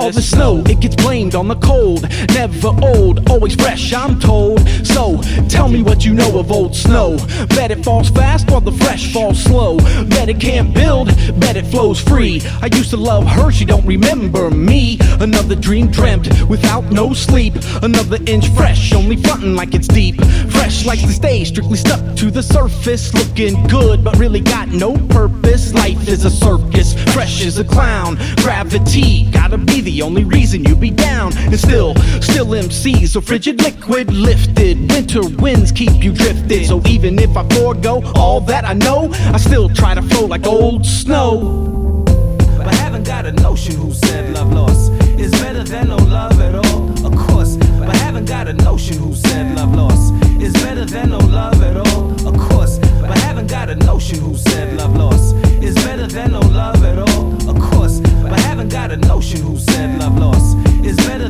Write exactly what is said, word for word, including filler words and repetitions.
all the snow, it gets blamed on the cold. Never old, always fresh, I'm told. So, tell me what you know of old snow. Bet it falls fast while the fresh falls slow. Bet it can't build, bet it flows free. I used to love her, she don't remember me. Another dream dreamt without no sleep. Another inch fresh, only frontin' like it's deep. Fresh like the stage, strictly stuck to the surface. Looking good, but really got no purpose. Life is a circus, fresh as a clown. Gravity, gotta be the only reason you be down. And still, still M Cs, so frigid liquid lifted. Winter winds keep you drifted. So even if I forego all that I know, I still try to flow like old snow. But I haven't got a notion who said love lost is better than no love at all. Of course, but I haven't got a notion who said love lost is better than no love at all. Of course, but I haven't got a notion who said love lost is better than no love at all. Of course, but I haven't got a notion who said love lost is better